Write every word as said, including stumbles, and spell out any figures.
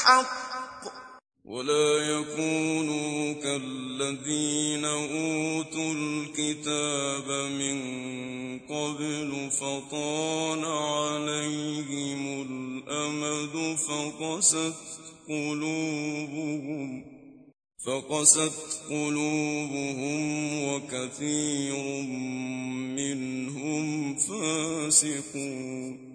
الحق ولا يكونوا كالذين أوتوا الكتاب من قبل فطال عليهم الأمد فقست قلوبهم فقست قلوبهم وكثير منهم فاسقون